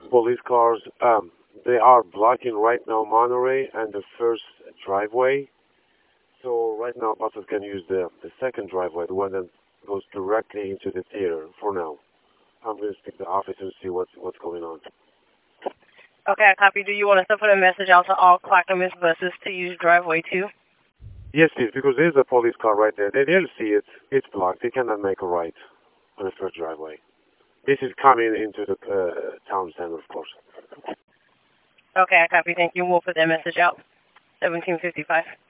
Police cars, they are blocking right now Monterey and the first driveway. So right now, buses can use the second driveway, the one that goes directly into the theater for now. I'm going to speak to the office and see what's going on. Okay, I copy. Do you want us to put a message out to all Clackamas buses to use driveway 2? Yes, please, because there's a police car right there. They'll see it. It's blocked. They cannot make a right on the first driveway. This is coming into the town center, of course. Okay, I copy. Thank you. We'll put that message out. 1755.